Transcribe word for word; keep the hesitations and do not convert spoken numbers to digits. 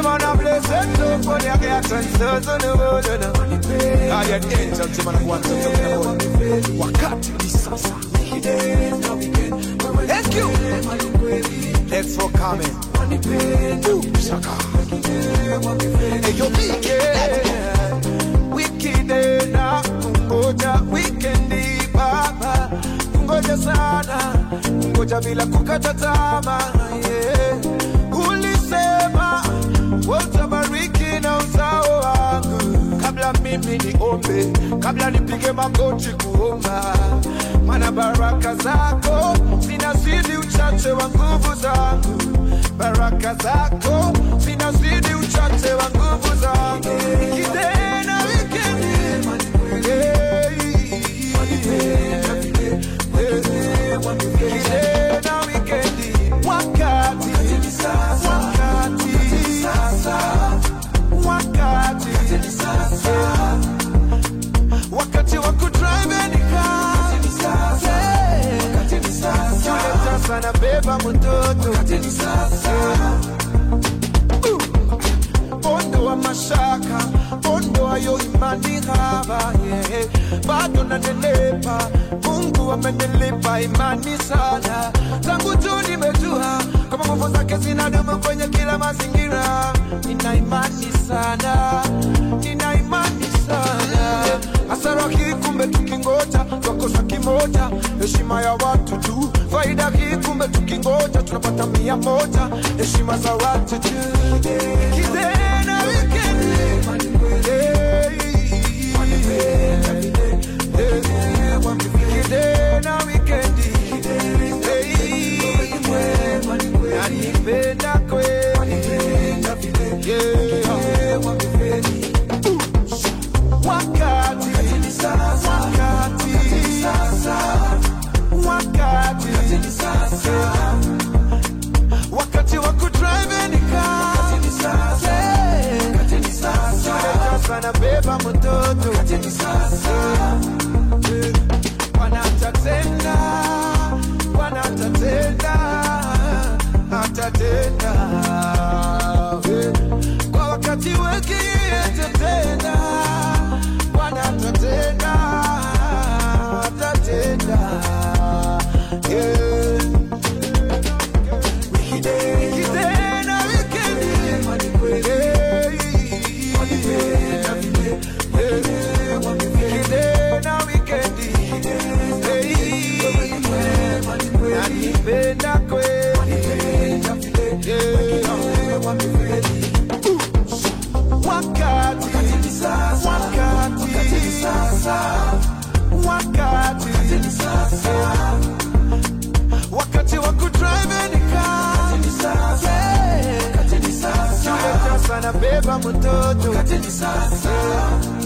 them on a blessed look for their reactions on the world. I get angels, them on a one to the world. Wakati disasa. Thank you. Thanks for coming. Ooh, Shaka. Hey, yo, wicked. Wicked na kungoja weekendi baba. Kungoja sana. Kungoja bila kukata tamaa. Yeah. Ulisema utabariki na uzao wangu. Kabla mimi niombe, kabla nipige magoti kuomba. Mana baraka zako zinazidi uchache wa nguvu zangu. Baraka zako zinazidi uchache wa nguvu zangu. Ikidena wikendi ikidena wikendi wakati wakati wakati wakati wa kudrive any car wakati ni sasa yule sana beba mtoto wakati ni sasa ondo wa mashaka ondo ayo imani haba yeah. Bado nanelepa Mungu amenilipa imani sana. Tangu tu nimejua kama nguvu zake zinadumu kwenye kila mazingira. Nina imani sana, nina imani sana. Hasara hii kumbe tukingoja twakosa kimoja. Heshima ya watu tu, faida hii kumbe tukingoja tunapata mia moja. Heshima za watu tu. Kidena wikendi Kidena wikendi Nanipenda kweli wakati wakati wakati wa kudrive any car sana beba mtoto wanatatenda wanatatenda atatenda kwa wakati wake atatenda wanatatenda atatenda ikidena wikendi ikidena wikendi nanipenda kweli wakati wakati wakati wa kudrive any car yule sana beba mtoto